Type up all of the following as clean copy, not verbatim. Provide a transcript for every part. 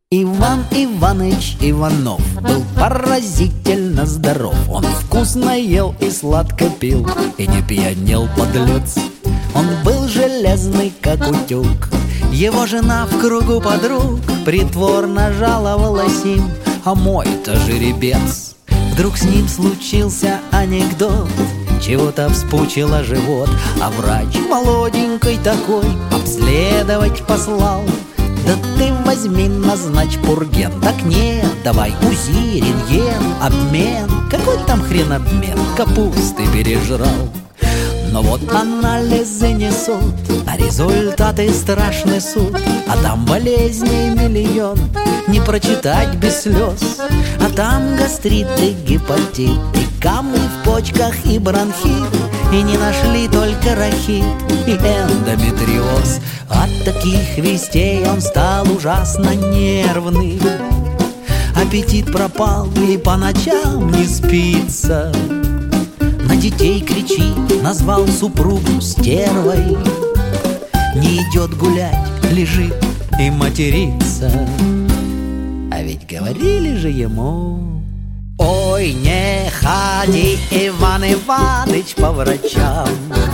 Иван Иваныч Иванов был поразительно здоров. Он вкусно ел и сладко пил, и не пьянел подлец. Он был железный, как утюг. Его жена в кругу подруг притворно жаловалась им: а мой-то жеребец. Вдруг с ним случился анекдот, чего-то вспучило живот, а врач молоденький такой обследовать послал. Да ты возьми, назначь пурген. Так нет, давай УЗИ, рентген, обмен. Какой там хрен обмен? Капусты пережрал. Но вот анализы несут, а результаты страшный суд. А там болезней миллион, не прочитать без слез. А там гастрит и гепатит, и камни в почках, и бронхит. И не нашли только рахит и эндометриоз. От таких вестей он стал ужасно нервный. Аппетит пропал и по ночам не спится. На детей кричит, назвал супругу стервой. Не идет гулять, лежит и матерится. А ведь говорили же ему: ой, не ходи, Иван Иваныч, по врачам.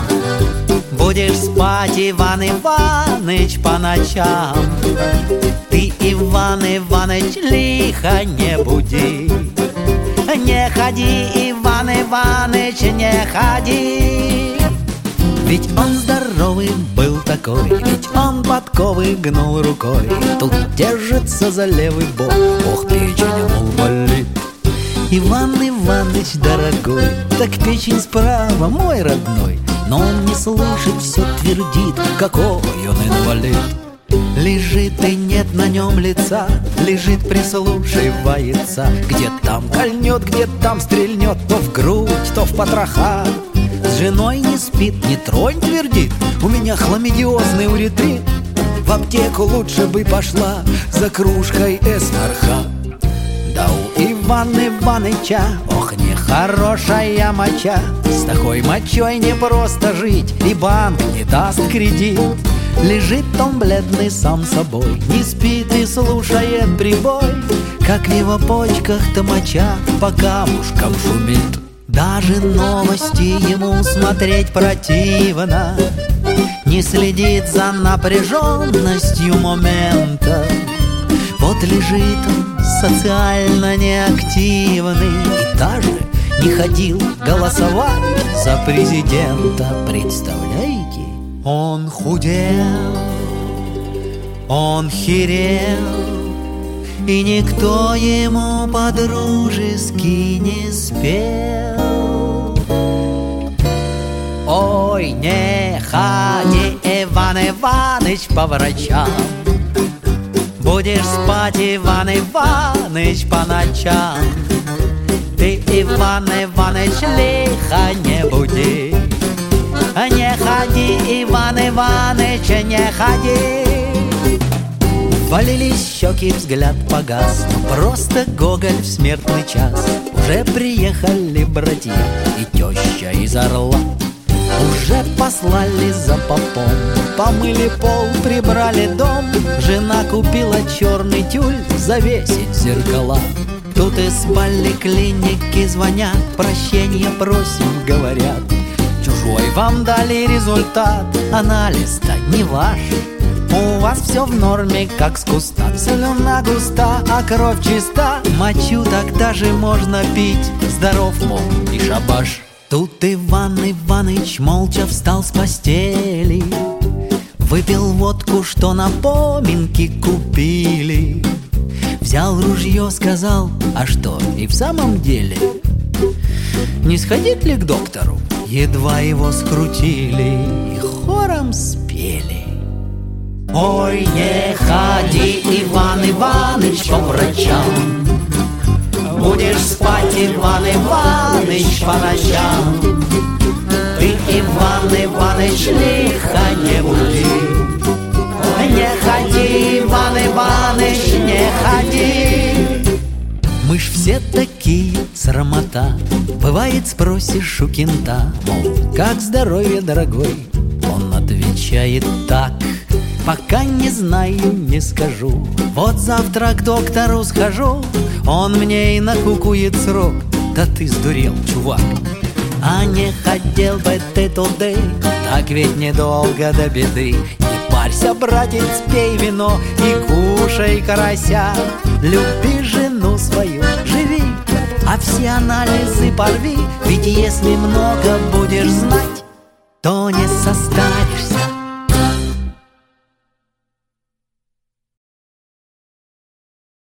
Будешь спать, Иван Иваныч, по ночам. Ты, Иван Иваныч, лихо не буди. Не ходи, Иван Иваныч, не ходи. Ведь он здоровый был такой, ведь он подковы гнул рукой. Тут держится за левый бок, ох, печень, мол, болит. Иван Иваныч, дорогой, так печень справа, мой родной. Но он не слышит, все твердит, какой он инвалид. Лежит и нет на нем лица, лежит, прислушивается. Где там кольнет, где там стрельнет, то в грудь, то в потроха. С женой не спит, не тронь, твердит, у меня хламидиозный уретрит. В аптеку лучше бы пошла за кружкой эсмарха. Да у Ивана Иваныча, ох, нехорошая моча. С такой мочой не просто жить, и банк не даст кредит. Лежит он бледный сам собой, не спит и слушает прибой, как в его почках-то моча по камушкам шумит. Даже новости ему смотреть противно, не следит за напряженностью момента. Вот лежит он, социально неактивный, и даже не ходил голосовать за президента. Представляете? Он худел, он херел, и никто ему по-дружески не спел. Ой, не ходи, Иван Иваныч, по врачам. Будешь спать, Иван Иваныч, по ночам. Ты, Иван Иваныч, лихо не буди. Не ходи, Иван Иваныч, не ходи. Валились щеки, взгляд погас, просто Гоголь в смертный час. Уже приехали братья и теща из Орла. Уже послали за попом, помыли пол, прибрали дом. Жена купила черный тюль завесить зеркала. Тут из поликлиники звонят, прощения просим, говорят. Чужой вам дали результат, анализ-то не ваш. У вас все в норме, как с куста. Слюна густа, а кровь чиста. Мочу так даже можно пить, здоров, мол, и шабаш. Тут Иван Иваныч молча встал с постели, выпил водку, что на поминки купили. Взял ружье, сказал: а что, и в самом деле не сходить ли к доктору? Едва его скрутили и хором спели: ой, не ходи, Иван Иваныч, по врачам. Будешь спать, Иван Иваныч, по ночам. Ты, Иван Иваныч, лихо не буди. Не ходи, Иван Иваныч, не ходи. Мы ж все такие, срамота. Бывает, спросишь у кента, мол, как здоровье, дорогой? Он отвечает так: Пока не знаю, не скажу. Вот завтра к доктору схожу, он мне и накукует срок. Да ты сдурел, чувак. А не хотел бы ты туды, так ведь недолго до беды. Не парься, братец, пей вино и кушай карася. Люби жену свою, живи, а все анализы порви. Ведь если много будешь знать, то не составит